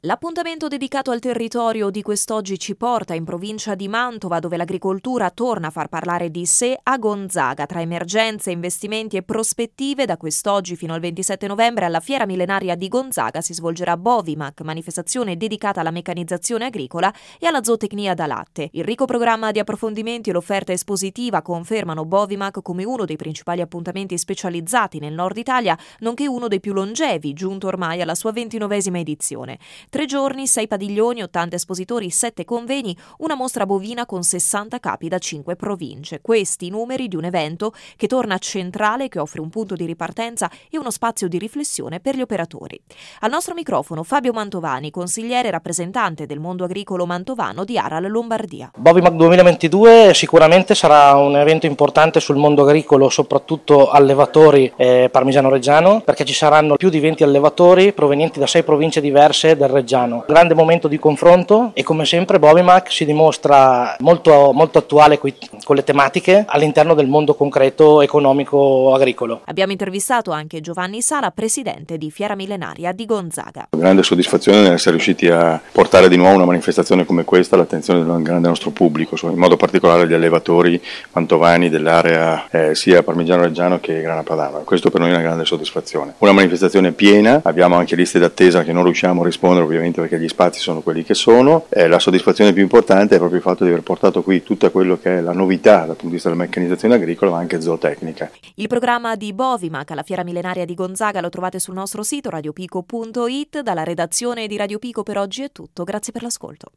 L'appuntamento dedicato al territorio di quest'oggi ci porta in provincia di Mantova, dove l'agricoltura torna a far parlare di sé a Gonzaga. Tra emergenze, investimenti e prospettive, da quest'oggi fino al 27 novembre alla Fiera Millenaria di Gonzaga si svolgerà Bovimac, manifestazione dedicata alla meccanizzazione agricola e alla zootecnia da latte. Il ricco programma di approfondimenti e l'offerta espositiva confermano Bovimac come uno dei principali appuntamenti specializzati nel nord Italia, nonché uno dei più longevi, giunto ormai alla sua 29esima edizione. 3 giorni, 6 padiglioni, 80 espositori, 7 convegni, una mostra bovina con 60 capi da 5 province. Questi i numeri di un evento che torna centrale, che offre un punto di ripartenza e uno spazio di riflessione per gli operatori. Al nostro microfono Fabio Mantovani, consigliere e rappresentante del mondo agricolo mantovano di Aral Lombardia. Bovimac 2022 sicuramente sarà un evento importante sul mondo agricolo, soprattutto allevatori parmigiano-reggiano, perché ci saranno più di 20 allevatori provenienti da 6 province diverse del Reggiano. Un grande momento di confronto e come sempre Bovimac si dimostra molto attuale con le tematiche all'interno del mondo concreto economico agricolo. Abbiamo intervistato anche Giovanni Sala, presidente di Fiera Millenaria di Gonzaga. Grande soddisfazione nell'essere riusciti a portare di nuovo una manifestazione come questa all'attenzione del grande nostro pubblico, in modo particolare gli allevatori mantovani dell'area sia parmigiano-reggiano che grana padana. Questo per noi è una grande soddisfazione. Una manifestazione piena, abbiamo anche liste d'attesa che non riusciamo a rispondere ovviamente perché gli spazi sono quelli che sono. La soddisfazione più importante è proprio il fatto di aver portato qui tutto quello che è la novità dal punto di vista della meccanizzazione agricola ma anche zootecnica. Il programma di Bovimac alla Fiera Millenaria di Gonzaga lo trovate sul nostro sito radiopico.it. Dalla redazione di Radio Pico per oggi è tutto, grazie per l'ascolto.